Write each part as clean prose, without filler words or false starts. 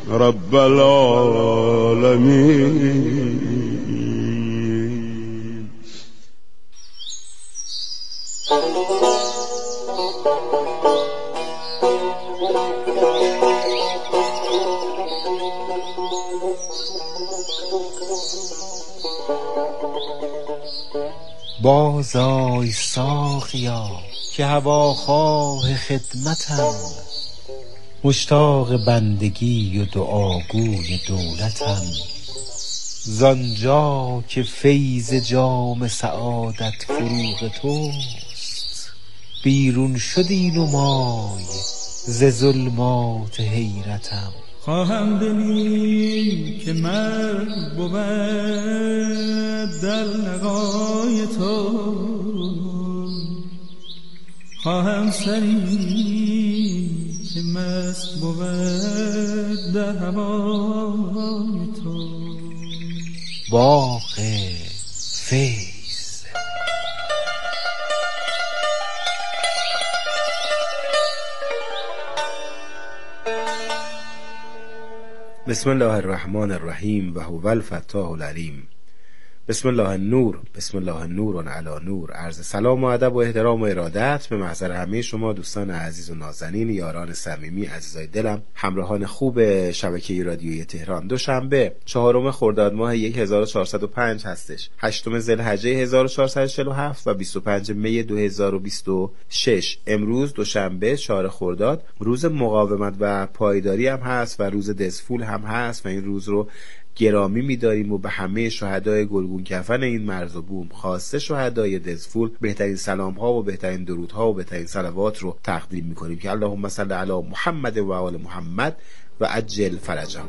رب العالمين. باز آی ساقیا که هواخواه خدمتم، مشتاق بندگی و دعاگوی دولتم. زانجا که فیض جام سعادت فروغ توست، بیرون شد این نمای ز ظلمات حیرتم. خواهم دلی که مرد بود در لقای تو، خواهم سری که مست بود در هوای تو. باغ فیض. بسم الله الرحمن الرحیم و هو الفتاح العلیم. بسم الله النور، بسم الله النور علی نور. عرض سلام و ادب و احترام و ارادت به محضر همه شما دوستان عزیز و نازنین، یاران صمیمی، عزیزای دلم، همراهان خوب شبکه رادیویی تهران. دوشنبه 4 خرداد ماه 1405 هستش، 8 ذوالحجه 1447 و 25 می 2026. امروز دوشنبه 4 خرداد روز مقاومت و پایداری هم هست و روز دزفول هم هست و این روز رو گرامی می‌داریم و به همه شهدای گلگون کفن این مرز و بوم، خاصه شهدای دزفول، بهترین سلام‌ها و بهترین درودها و بهترین صلوات رو تقدیم می‌کنیم که اللهم صل علی محمد و آل محمد و عجل فرجهم.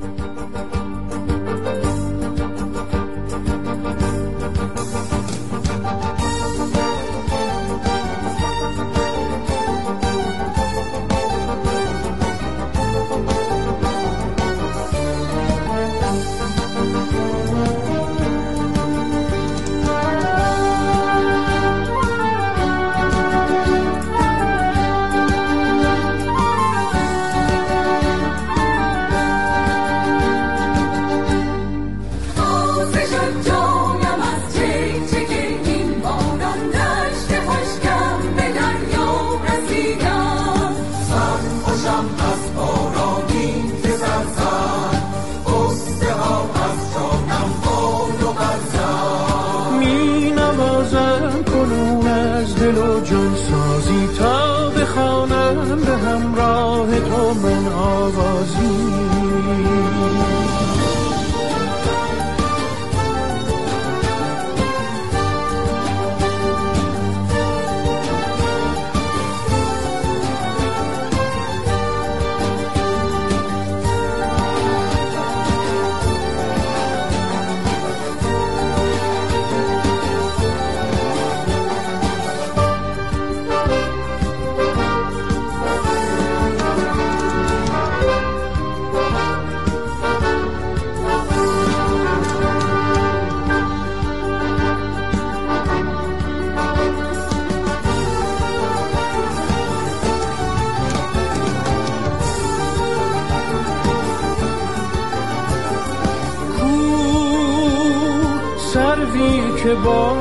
که با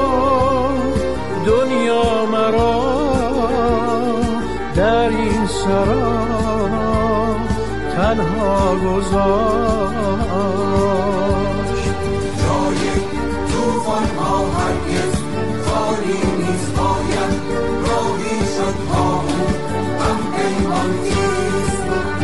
دنیا مرا در این سرا تنها گذاشت. جای توفان ها هرگز خالی نیست، باید راهی شد آمون هم پیمان نیست.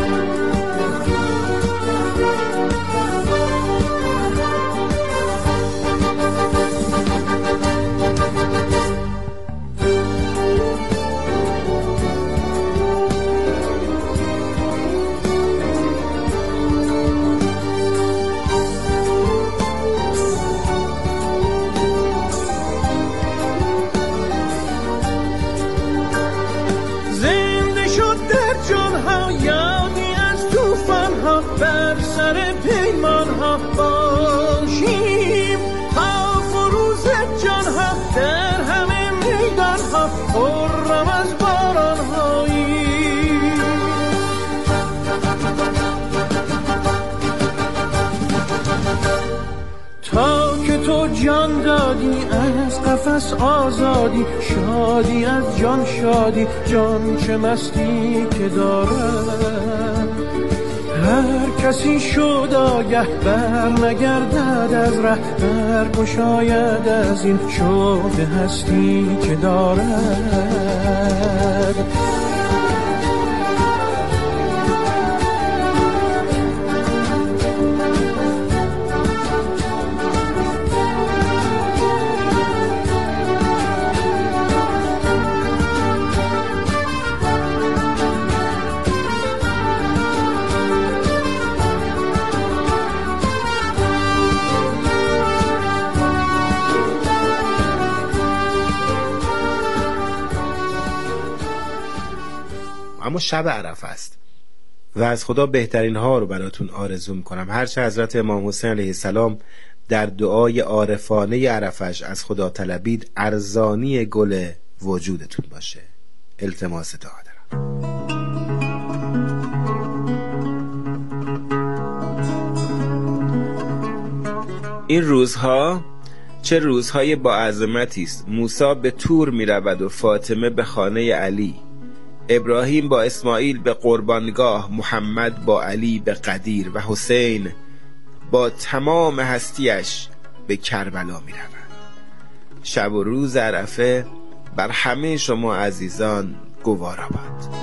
بر سر پیمان ها باشیم تا فروز جان ها، در همه میدان ها خرم از باران هایی. جان دادی از قفس آزادی، شادی از جان شادی، جان چه مستی که دارد. هر کسی شد آگه بر نگردد از ره، برگشاید از این شوق هستی که دارد. اما شب عرفه است و از خدا بهترین ها رو براتون آرزو میکنم. هرچه حضرت امام حسین علیه السلام در دعای عارفانه عرفش از خدا طلبید ارزانی گل وجودتون باشه. التماس دعا دارم. این روزها چه روزهای با عظمتی است. موسی به طور می رود و فاطمه به خانه علی، ابراهیم با اسماعیل به قربانگاه، محمد با علی به قدیر و حسین با تمام هستیش به کربلا می رود. شب و روز عرفه بر همه شما عزیزان گوارا باد.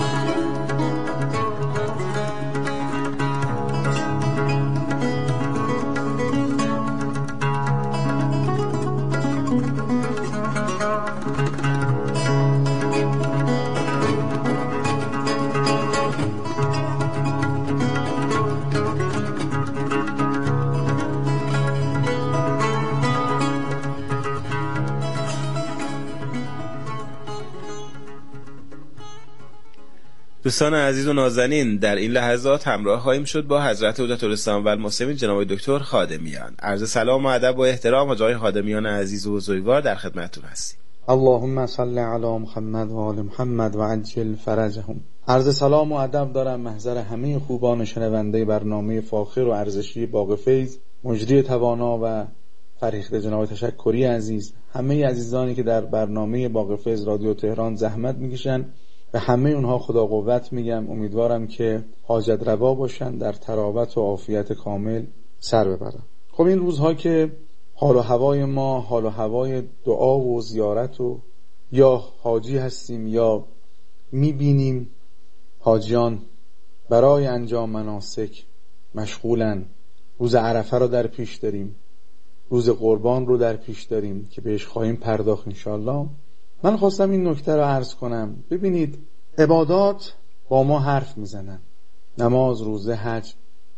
دوستان عزیز و نازنین، در این لحظات همراه خواهیم شد با حضرت عدةالاسلام و المسلمین جناب دکتر خادمیان. عرض سلام و ادب و احترام حضرت خادمیان عزیز و بزرگوار در خدمتتون هستیم. اللهم صل علی محمد و آل محمد و عجل فرجهم. عرض سلام و ادب دارم محضر همه خوبان شنونده برنامه فاخر و ارزشی باغ فیض، مجری توانا و فرهیخته جناب تشکری عزیز، همه عزیزانی که در برنامه باغ فیض رادیو تهران زحمت میکشن، به همه اونها خدا قوت میگم. امیدوارم که حاجت روا باشن، در تراوت و عافیت کامل سر ببرن. خب این روزها که حال و هوای ما حال و هوای دعا و زیارت و یا حاجی هستیم یا میبینیم حاجیان برای انجام مناسک مشغولن. روز عرفه رو در پیش داریم، روز قربان رو در پیش داریم که بهش خواهیم پرداخت انشالله. من خواستم این نکته رو عرض کنم. ببینید، عبادات با ما حرف میزنن، نماز، روزه، حج،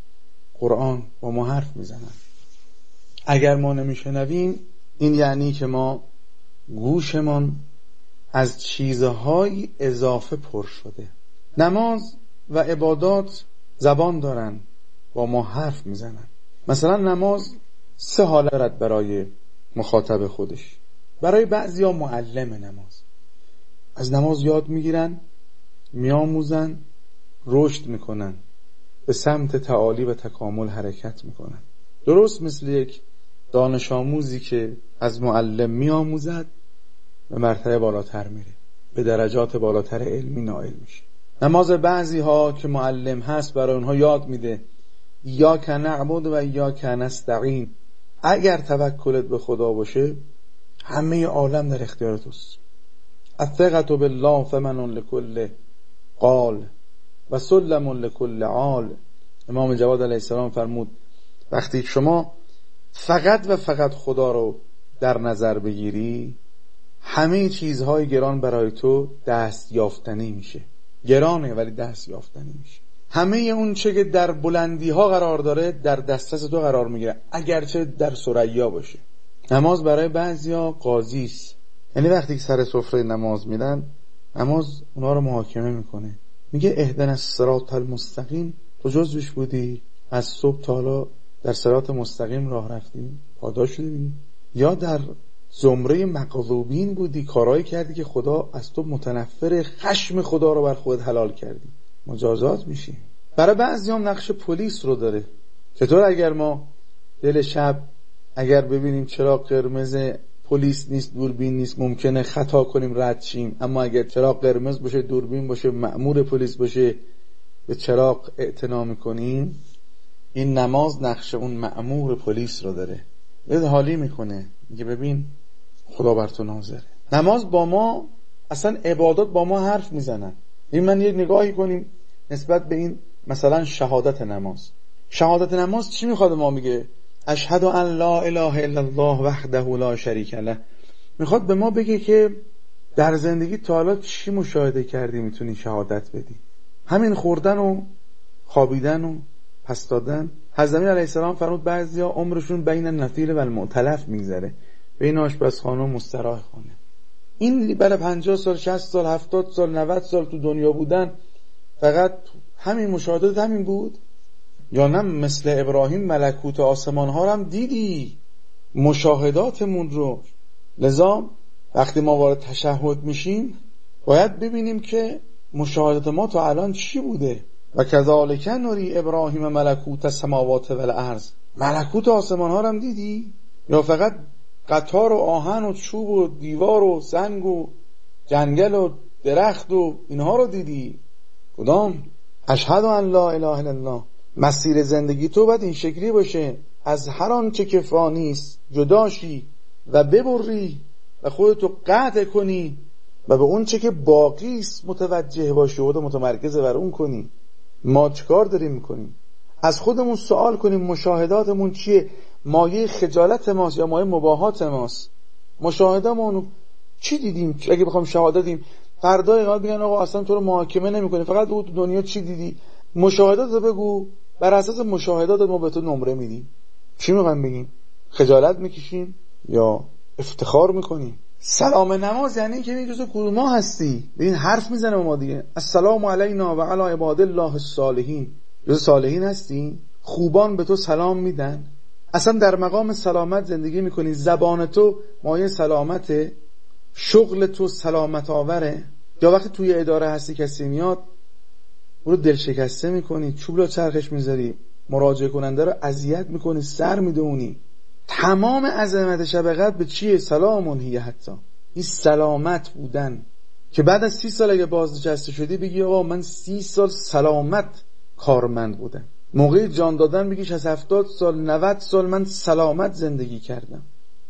قرآن با ما حرف میزنن. اگر ما نمیشنویم این یعنی که ما گوشمان از چیزهای اضافه پر شده. نماز و عبادات زبان دارن، با ما حرف میزنن. مثلا نماز 3 حالت دارد برای مخاطب خودش. برای بعضیا معلم نماز، از نماز یاد میگیرن، میآموزن، رشد میکنن، به سمت تعالی و تکامل حرکت میکنن. درست مثل یک دانش آموزی که از معلم میآموزد به مرتبه بالاتر میره، به درجات بالاتر علمی نائل میشه. نماز بعضی ها که معلم هست برای اونها یاد میده ایاک نعبد و ایاک نستعین. اگر توکلت به خدا باشه همه عالم در اختیار توست. الثقة بالله ثمن لكل قال و سلم لكل عال. امام جواد علیه السلام فرمود وقتی شما فقط و فقط خدا رو در نظر بگیری، همه چیزهای گران برای تو دست یافتنی میشه. گرانه ولی دست یافتنی میشه. همه اون چه که در بلندی ها قرار داره در دسترس تو قرار میگیره، اگرچه در ثریا باشه. نماز برای بعضیا قاضی است. یعنی وقتی که سر سفره نماز میدن، نماز اونا رو محاکمه میکنه، میگه اهدنا الصراط المستقیم. تو جزوش بودی؟ از صبح تا حالا در صراط مستقیم راه رفتی؟ پاداش شدی؟ یا در زمره مغضوبین بودی، کارایی کردی که خدا از تو متنفر، خشم خدا رو بر خودت حلال کردی، مجازات میشی. برای بعضی هم نقش پلیس رو داره. چطور اگر ما دل شب اگر ببینیم چراغ قرمز پلیس نیست، دوربین نیست، ممکنه خطا کنیم رد شیم، اما اگر چراغ قرمز باشه، دوربین باشه، مأمور پلیس باشه، به چراغ اعتنا میکنیم. این نماز نقش اون مأمور پلیس رو داره، بهت حالی میکنه، میگه ببین خدا بر تو ناظره. نماز با ما، اصلا عبادات با ما حرف میزنن. این من یک نگاهی کنیم نسبت به این مثلا شهادت نماز. شهادت نماز چی میخواد ما میگه؟ اشهد ان لا اله الا الله وحده لا شریک له. میخواد به ما بگه که در زندگی تا حالا چی مشاهده کردی میتونی شهادت بدی؟ همین خوردن و خوابیدن و پس دادن. حضرت علیه السلام فرمود بعضیا عمرشون بین النفیل و المؤتلف میگذره، بین آشپزخانه و مستراح خانه. این برای 50 سال 60 سال 70 سال 90 سال تو دنیا بودن فقط همین مشاهدات همین بود؟ یا نه مثل ابراهیم ملکوت آسمان ها رو هم دیدی، مشاهداتمون رو. لذا وقتی ما وارد تشهد میشیم باید ببینیم که مشاهدات ما تا الان چی بوده. و کذالک نری ابراهیم ملکوت السماوات و الارض. ملکوت آسمان ها رو هم دیدی؟ یا فقط قطار و آهن و چوب و دیوار و سنگ و جنگل و درخت و اینها رو دیدی؟ کدام؟ اشهد ان لا اله الا الله. مسیر زندگی تو باید این شکلی باشه، از هر آنچه که فانی است جداشی و ببری و خودتو قطع کنی و به اون چه که باقی است متوجه باشی و متمرکز بر اون کنی. ما چیکار داریم میکنیم؟ از خودمون سوال کنیم مشاهداتمون چیه؟ مایه خجالت ماست یا مایه مباهات ماست؟ مشاهدمون چی دیدیم؟ اگه بخوام شهادت دیم فردا قیامت بگن آقا اصلا تو رو محاکمه نمی‌کنه، فقط تو دنیا چی دیدی؟ مشاهدات بگو، بر اساس مشاهدات ما به تو نمره میدیم. چی میخوایم بگیم؟ خجالت میکشیم یا افتخار میکنیم؟ سلام نماز یعنی که این جزء کدوم ما هستی؟ ببین حرف میزنه ما دیگه. السلام علینا و علی عباد الله الصالحین. جزء صالحین هستی؟ خوبان به تو سلام میدن؟ اصلا در مقام سلامت زندگی میکنی؟ زبان تو مایه سلامته؟ شغل تو سلامت آوره؟ یا وقتی توی اداره هستی کسی میاد او رو دل شکسته میکنی، چوب رو چرخش میذاری، مراجعه کننده رو اذیت میکنی، سر میدونی؟ تمام عظمت شب قدر به چیه؟ سلامون هی. حتی این سلامت بودن که بعد از 30 سال اگه بازنشسته شدی بگی آقا من 30 سال سلامت کارمند بودم، موقع جان دادن بگیش از 70 سال 90 سال من سلامت زندگی کردم،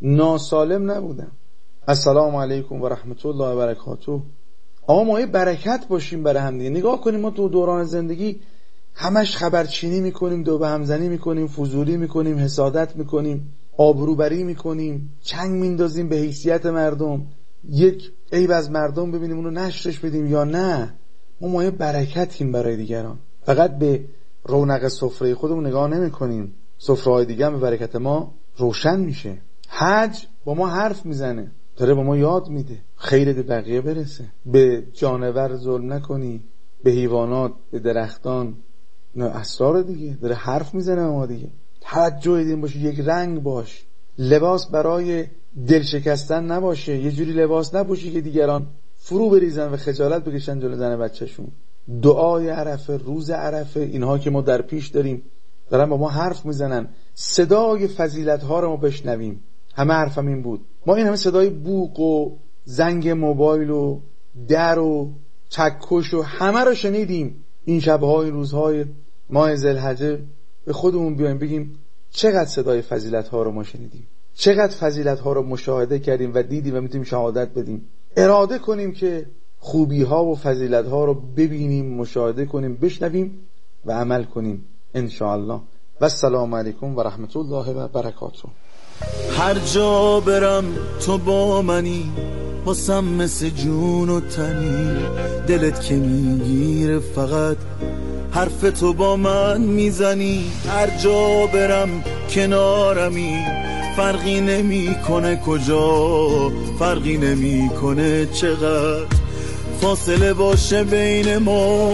ناسالم نبودم. السلام علیکم و رحمت الله و برکاته. آقا ما برکت باشیم برای هم دیگه. نگاه کنیم ما تو دوران زندگی همش خبرچینی میکنیم، دو به همزنی میکنیم، فضولی میکنیم، حسادت میکنیم، آبروبری میکنیم، چنگ میندازیم به حیثیت مردم، یک عیب از مردم ببینیم اونو نشرش بدیم. یا نه، ما برکتیم برای دیگران، فقط به رونق سفره خودمون نگاه نمیکنیم، سفره‌های دیگه هم به برکت ما روشن میشه. حج با ما حرف میزنه، داره با ما یاد میده خیرت به بقیه برسه، به جانور ظلم نکنی، به حیوانات، به درختان، نه اسرار دیگه داره حرف میزنه ما دیگه. توجه دیدیم باشه، یک رنگ باش، لباس برای دل شکستن نباشه، یه جوری لباس نپوشی که دیگران فرو بریزن و خجالت بکشن جلو زن بچه‌شون. دعای عرفه، روز عرفه، اینها که ما در پیش داریم دارن با ما حرف میزنن، صدای فضیلت ها رو ما بشنویم. همه حرفم این بود. ما این همه صدای بوق و زنگ موبایل و در و چکش و همه رو شنیدیم این شب‌های روزهای ماه ذوالحجه. به خودمون بیایم بگیم چقدر صدای فضیلت ها رو ما شنیدیم، چقدر فضیلت ها رو مشاهده کردیم و دیدیم و میتونیم شهادت بدیم. اراده کنیم که خوبی ها و فضیلت ها رو ببینیم، مشاهده کنیم، بشنویم و عمل کنیم ان شاء الله. و السلام علیکم و رحمت الله و برکاته. هر جا برم تو با منی، واسم مثل جون و تنی، دلت که میگیره فقط حرف تو با من میزنی. هر جا برم کنارمی، فرقی نمیکنه کجا، فرقی نمیکنه چقدر فاصله باشه بین ما،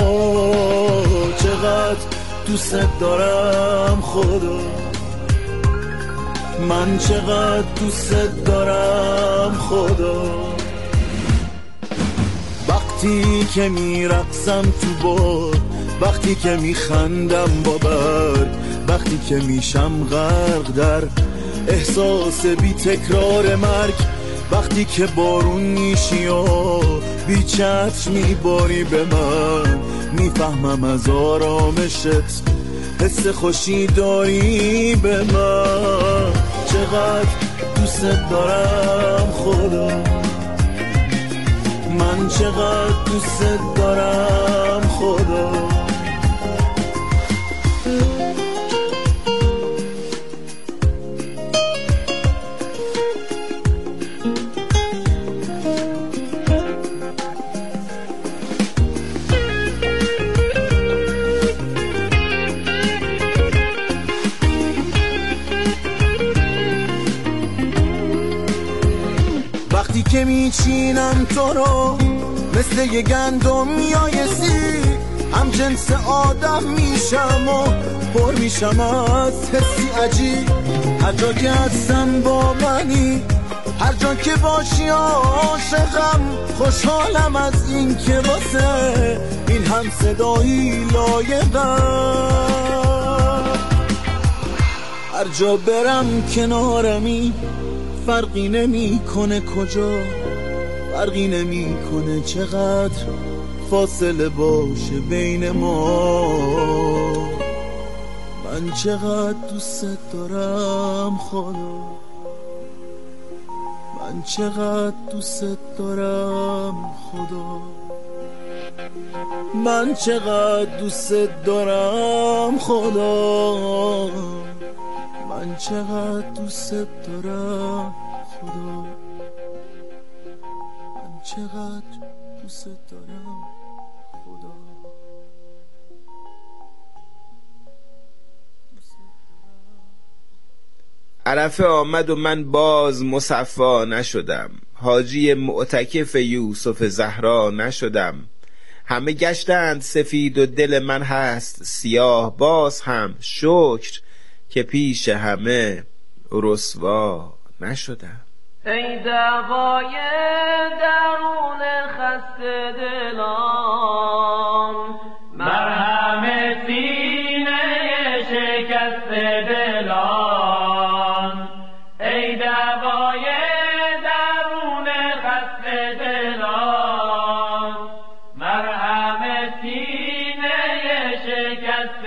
چقدر دوست دارم خدا، من چقدر دوست دارم خدا. وقتی که میرقصم تو باد، وقتی که میخندم با برگ، وقتی که میشم غرق در احساس بی تکرار مرگ، وقتی که بارون میشی و بی چتر میباری به من، میفهمم از آرامشت حس خوشی داری به من. چقدر دوست دارم خدا، من چقدر دوست دارم خدا. وقتی که میچینم تو رو مثل یه گندم میایسی، هم جنس آدم میشم و پر میشم از حسی عجیب. هر جا که هستم با منی، هر جا که باشی عاشقم، خوشحالم از این که واسه این هم صدایی لایقم. هر جا برم کنارمی، فرقی نمی کنه کجا، فرقی نمی کنه چقدر فاصله باشه بین ما. من چقدر دوست دارم خدا، من چقدر دوست دارم خدا، من چقدر دوست دارم خدا، من چقدر دوست دارم خدا، من چقدر دوست دارم خدا. عرفه آمد و من باز مصفا نشدم، حاجی معتکف یوسف زهرا نشدم. همه گشتند سفید و دل من هست سیاه، باز هم شکر که پیش همه رسوا نشدم. ای دوای درون خسته دلان، مرهم سینه شکست دلان. ای دوای درون خسته دلان، مرهم سینه شکست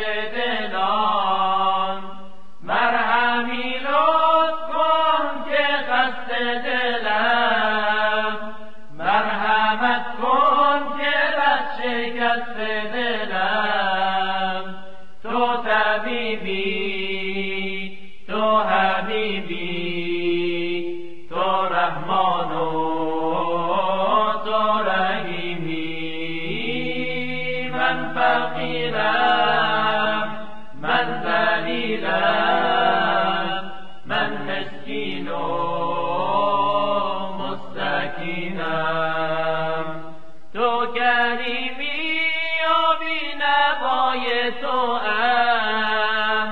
دلان. مرهمی لطف کن که خسته دلم، مرحمت کن که بس شکست دلم. تو طبیبی، تو حبیبی، تو رحمان و تو رحیمی. من فقیرم، من ذلیلم، من مسکین و مستکینم. تو کریمی و بینوای تو ام،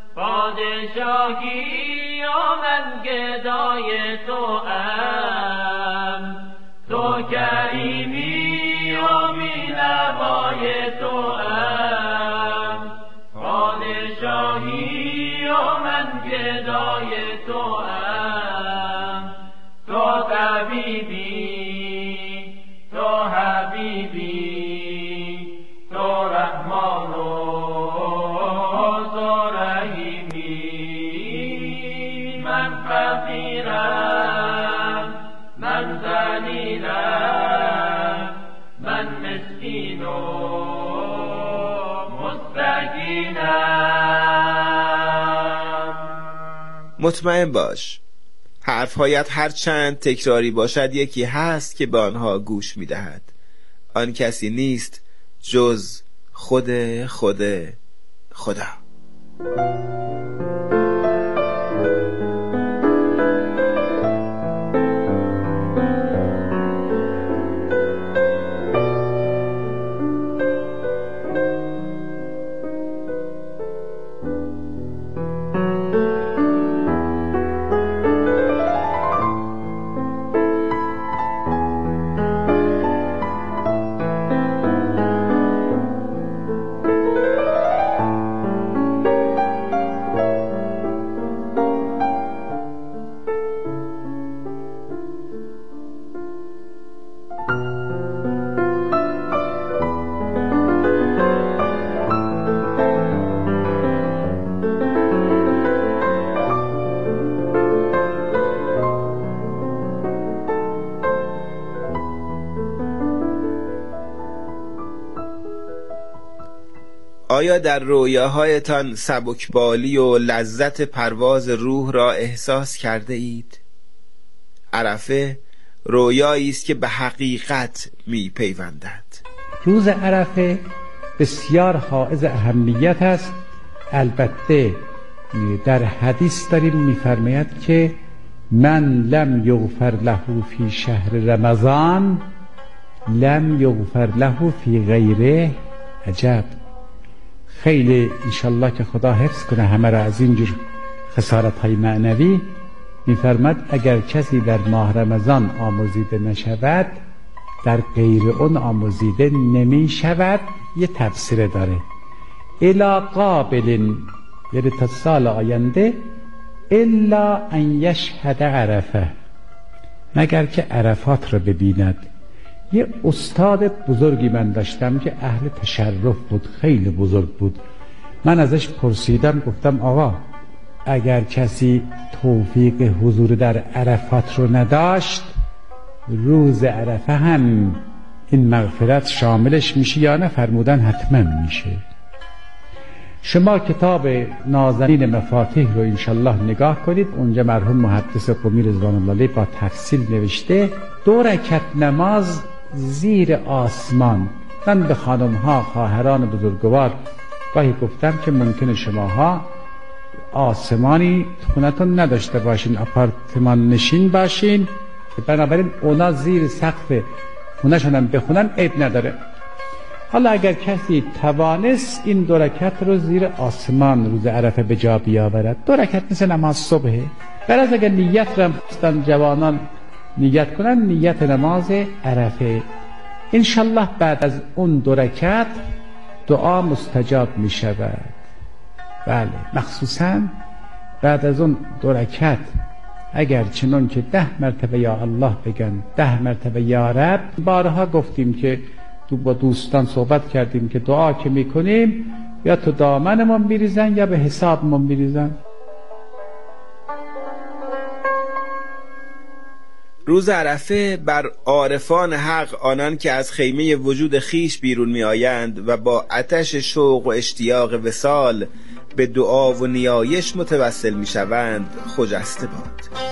پادشاهی و من گدای تو ام. تو کریمی و بینوای تو ام، پادشاهی و من گدای تو ام. تو طبیبی، تو حبیبی، تو رحمان و تو رحیمی. من فقیرم، من ذلیلم، من مسکین و مستکینم. مطمئن باش حرفهایت هر چند تکراری باشد یکی هست که به آنها گوش می‌دهد. آن کسی نیست جز خود خدا. آیا در رویاهایتان سبکبالی و لذت پرواز روح را احساس کرده اید؟ عرفه رویایی است که به حقیقت می پیوندد. روز عرفه بسیار حائز اهمیت است. البته در حدیث داریم می‌فرماید که من لم یغفر له فی شهر رمضان لم یغفر له فی غیره. عجب. خیلی انشالله که خدا حفظ کنه همه را از اینجور خسارت‌های معنوی. می‌فرماید اگر کسی در ماه رمضان آموزیده نشود در غیر اون آموزیده نمی شود. یه تفسیر داره الی قابل، یعنی تا سال آینده، الا ان یشهد عرفه، مگر که عرفات رو ببیند. یه استاد بزرگی من داشتم که اهل تشرف بود، خیلی بزرگ بود. من ازش پرسیدم، گفتم آقا اگر کسی توفیق حضور در عرفات رو نداشت روز عرفه هم این مغفرت شاملش میشه یا نه؟ فرمودن حتما میشه. شما کتاب نازنین مفاتیح رو انشالله نگاه کنید، اونجا مرحوم محدث قمی رضوان الله علیه با تفصیل نوشته 2 رکعت نماز زیر آسمان. من به خانم ها خواهران بزرگوار گاهی گفتم که ممکنه شماها آسمانی خونتون نداشته باشین، آپارتمان نشین باشین، بنابراین اونا زیر سقف خونه‌شون هم بخونن عیب نداره. حالا اگر کسی توانست این 2 رکعت رو زیر آسمان روز عرفه به جا بیاورد، 2 رکعت مثل نماز صبحه. برای اگر نیت رو هم جوانان نیت کنن، نیت نماز عرفه، انشالله بعد از اون 2 رکعت دعا مستجاب می شود. بله، مخصوصا بعد از اون 2 رکعت اگر چنون که 10 مرتبه یا الله بگن، 10 مرتبه یا رب. بارها گفتیم که با دوستان صحبت کردیم که دعا که میکنیم یا تو دامنمون میریزن یا به حسابمون میریزن. روز عرفه بر عارفان حق، آنان که از خیمه وجود خیش بیرون می آیند و با آتش شوق و اشتیاق وصال به دعا و نیایش متوسل می شوند، خجسته باد.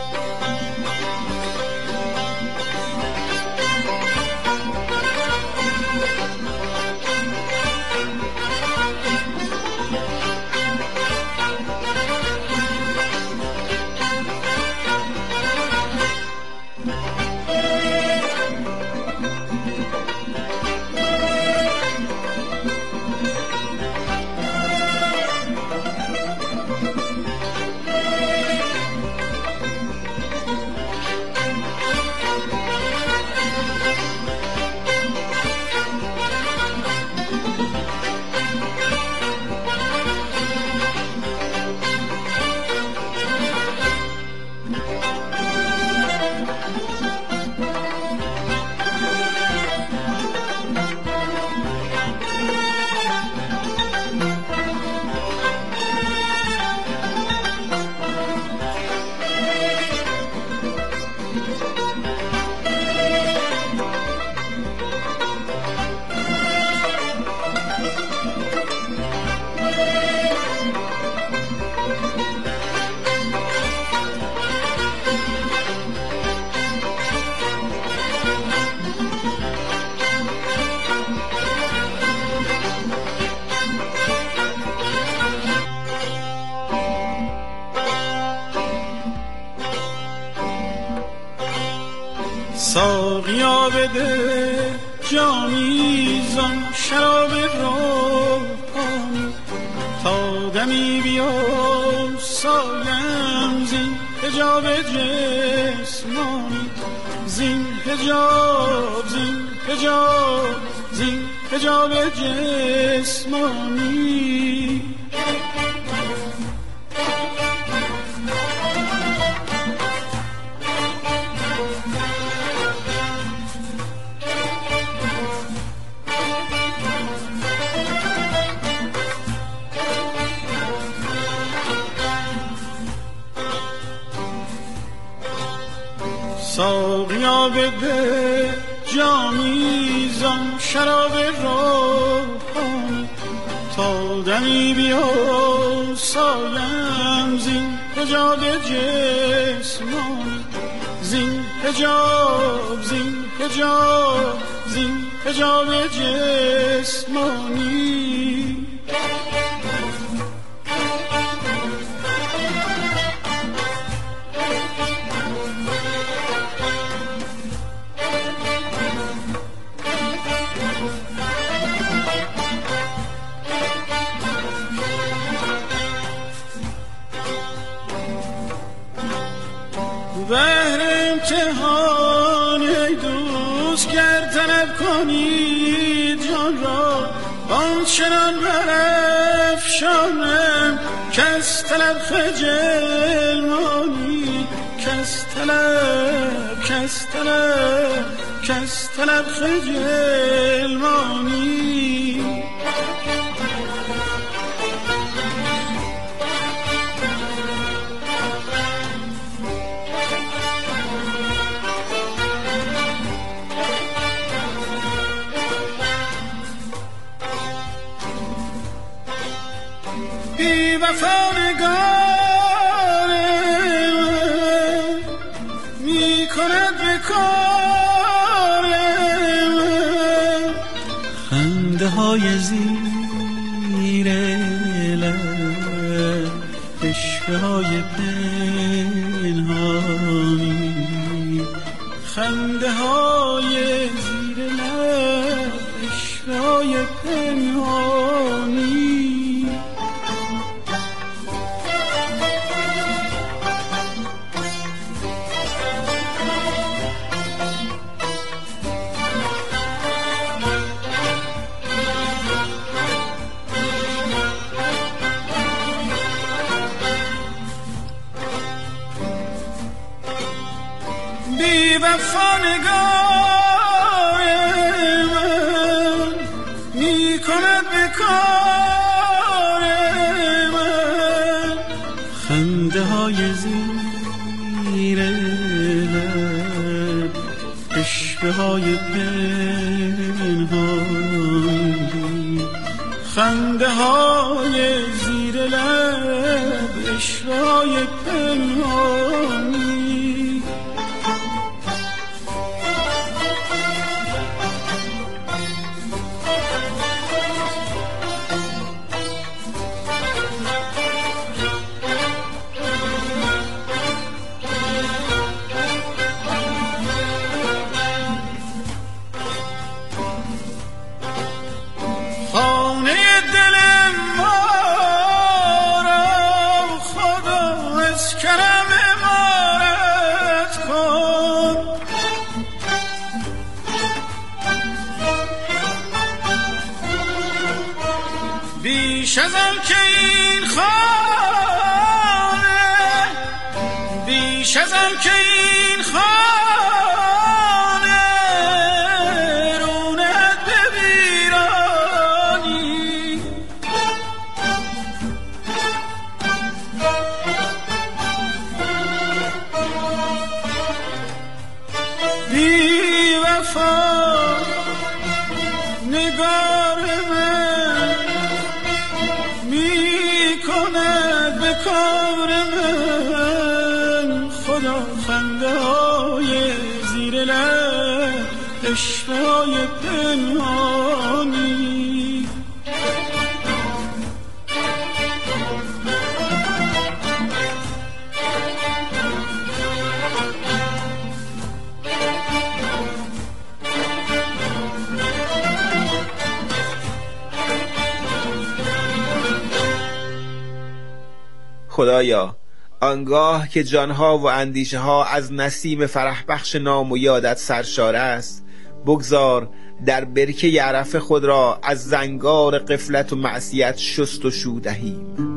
ساقیا بده جامی زان شراب روحانی، تا دمی بیا سایم زین حجاب جسمانی، زین حجاب زین حجاب جسمانی. ساقیا بده جامی زان شراب روحانی، تا دمی بیا سایم زین حجاب جسمانی، زین حجاب زین حجاب زین حجاب جسمانی. بهر امتحان ای دوست گر طلب کنی جان را، آنچنان برافشانم کس طلب خجل مانی، کس طلب خجل مانی. بی وفا نگار می کند به کار خنده های زیر لب، عشقه های پنهانی، خنده های زیر لب، عشقه های پنهانی. بی وفا نگار من می کند به کار من، خنده های زیر لب، عشقه های پنهانی، خنده های زیر لب، عشقه های پنهانی. خانه دل ما را خدا از کرم عمارت کن، بیش از آن که این خانه، بیش از آن که این خانه نگار من می کند به کار من، خدا خنده های زیر لب، عشقه های پنهانی. خدایا آنگاه که جانها و اندیشه ها از نسیم فرح بخش نام و یادت سرشار است، بگذار در برکه عرفه خود را از زنگار غفلت و معصیت شست و شو دهیم.